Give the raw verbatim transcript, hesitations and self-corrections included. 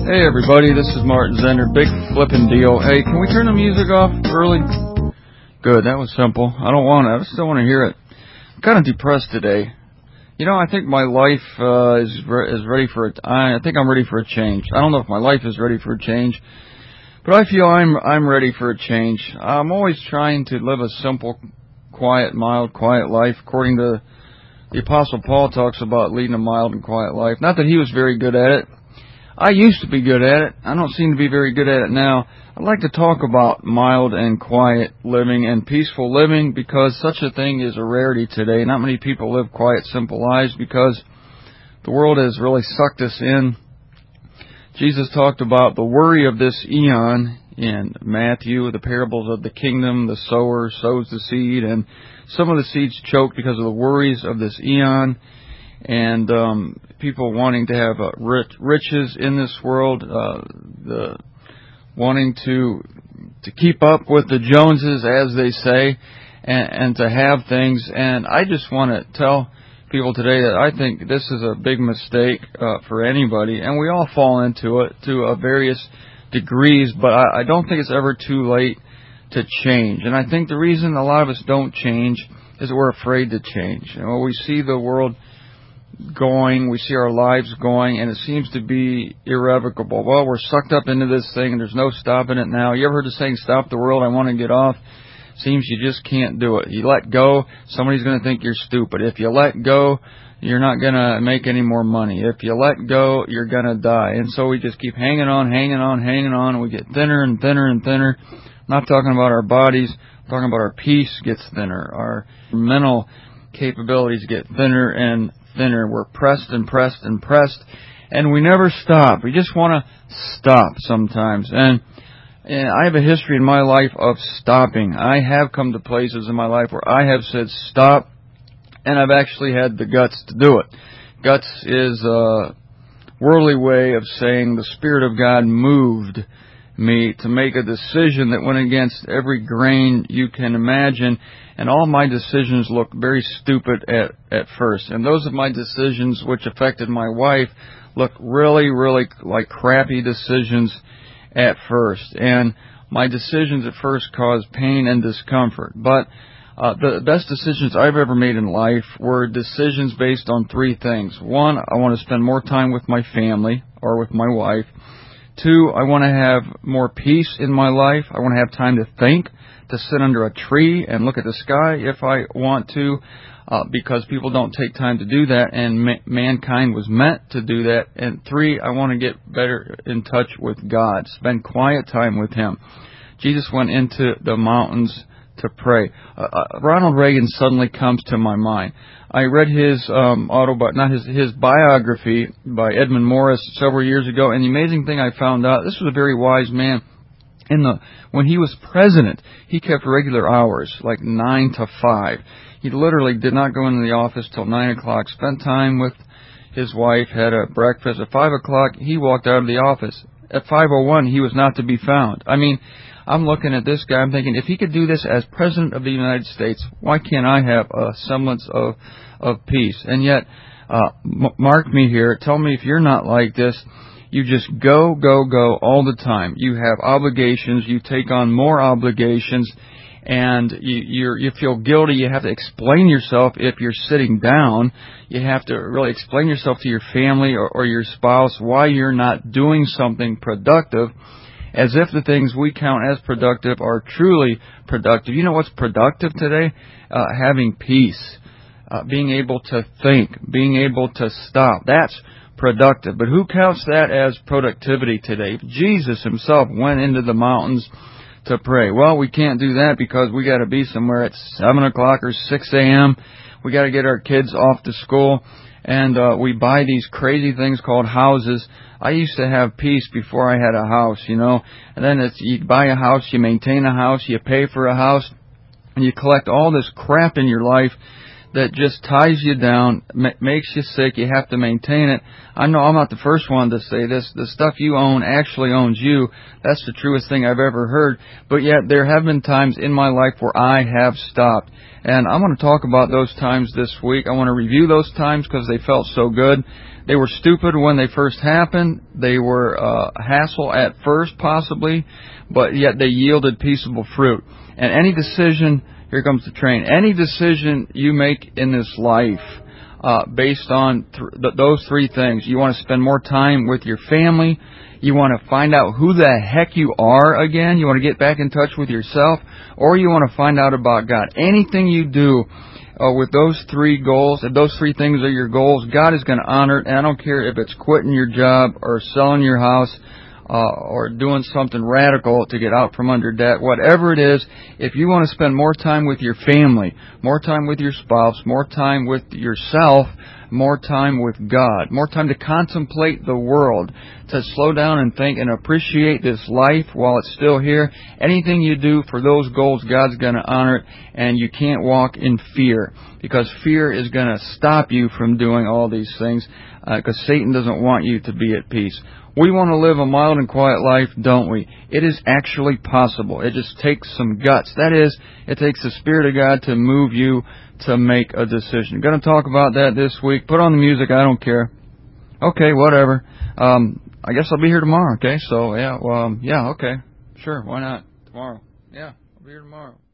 Hey everybody, this is Martin Zender. Big flippin' deal. Hey, can we turn the music off early? Good, that was simple. I don't want it. I just don't want to hear it. I'm kind of depressed today. You know, I think my life uh, is re- is ready for it. I, I think I'm ready for a change. I don't know if my life is ready for a change, but I feel I'm I'm ready for a change. I'm always trying to live a simple, quiet, mild, quiet life. According to the Apostle Paul, talks about leading a mild and quiet life. Not that he was very good at it. I used to be good at it. I don't seem to be very good at it now. I'd like to talk about mild and quiet living and peaceful living because such a thing is a rarity today. Not many people live quiet, simple lives because the world has really sucked us in. Jesus talked about the worry of this eon in Matthew, the parables of the kingdom. The sower sows the seed, and some of the seeds choke because of the worries of this eon. And um, people wanting to have uh, rich, riches in this world, uh, the wanting to to keep up with the Joneses, as they say, and, and to have things. And I just want to tell people today that I think this is a big mistake uh, for anybody, and we all fall into it to uh, various degrees. But I, I don't think it's ever too late to change. And I think the reason a lot of us don't change is that we're afraid to change. You know, we see the world going, we see our lives going, and it seems to be irrevocable. Well, we're sucked up into this thing, and there's no stopping it now. You ever heard the saying, stop the world, I want to get off? Seems you just can't do it. You let go, somebody's going to think you're stupid. If you let go, you're not going to make any more money. If you let go, you're going to die. And so we just keep hanging on, hanging on, hanging on, and we get thinner and thinner and thinner. I'm not talking about our bodies, I'm talking about our peace gets thinner. Our mental capabilities get thinner and thinner. We're pressed and pressed and pressed, and we never stop. We just want to stop sometimes. And, and I have a history in my life of stopping. I have come to places in my life where I have said stop, and I've actually had the guts to do it. Guts is a worldly way of saying the Spirit of God moved me to make a decision that went against every grain you can imagine, and all my decisions looked very stupid at, at first. And those of my decisions which affected my wife looked really, really like crappy decisions at first. And my decisions at first caused pain and discomfort. But uh, the best decisions I've ever made in life were decisions based on three things. One, I want to spend more time with my family or with my wife. Two, I want to have more peace in my life. I want to have time to think, to sit under a tree and look at the sky if I want to, uh, because people don't take time to do that, and ma- mankind was meant to do that. And three, I want to get better in touch with God, spend quiet time with Him. Jesus went into the mountains to pray. Uh, uh, Ronald Reagan suddenly comes to my mind. I read his um, autobi- not his his biography by Edmund Morris several years ago, and the amazing thing I found out, this was a very wise man. In the when he was president, he kept regular hours, like nine to five. He literally did not go into the office till nine o'clock. Spent time with his wife, had a breakfast at five o'clock. He walked out of the office at five o one. He was not to be found. I mean, I'm looking at this guy. I'm thinking, if he could do this as president of the United States, why can't I have a semblance of of peace? And yet, uh, m- mark me here. Tell me if you're not like this. You just go, go, go all the time. You have obligations. You take on more obligations, and you you're, you feel guilty. You have to explain yourself if you're sitting down. You have to really explain yourself to your family or, or your spouse why you're not doing something productive, as if the things we count as productive are truly productive. You know what's productive today? Uh, having peace, uh, being able to think, being able to stop. That's productive. But who counts that as productivity today? Jesus Himself went into the mountains to pray. Well, we can't do that because we got to be somewhere at seven o'clock or six a.m. We got to get our kids off to school, and uh, we buy these crazy things called houses. I used to have peace before I had a house, you know. And then it's, you buy a house, you maintain a house, you pay for a house, and you collect all this crap in your life that just ties you down, ma- makes you sick. You have to maintain it. I know I'm not the first one to say this. The stuff you own actually owns you. That's the truest thing I've ever heard. But yet there have been times in my life where I have stopped. And I want to talk about those times this week. I want to review those times because they felt so good. They were stupid when they first happened. They were uh, a hassle at first, possibly, but yet they yielded peaceable fruit. And any decision, here comes the train, any decision you make in this life uh, based on th- th- those three things, you want to spend more time with your family, you want to find out who the heck you are again, you want to get back in touch with yourself, or you want to find out about God. Anything you do uh, with those three goals, if those three things are your goals, God is going to honor it. And I don't care if it's quitting your job or selling your house uh, or doing something radical to get out from under debt. Whatever it is, if you want to spend more time with your family, more time with your spouse, more time with yourself, more time with God, more time to contemplate the world, to slow down and think and appreciate this life while it's still here. Anything you do for those goals, God's going to honor it, and you can't walk in fear, because fear is going to stop you from doing all these things, because uh, Satan doesn't want you to be at peace. We want to live a mild and quiet life, don't we? It is actually possible. It just takes some guts. That is, it takes the Spirit of God to move you to make a decision. Going to talk about that this week. Put on the music. I don't care. Okay, whatever. Um, I guess I'll be here tomorrow. Okay, so yeah, well, um, yeah, okay, sure. Why not tomorrow? Yeah, I'll be here tomorrow.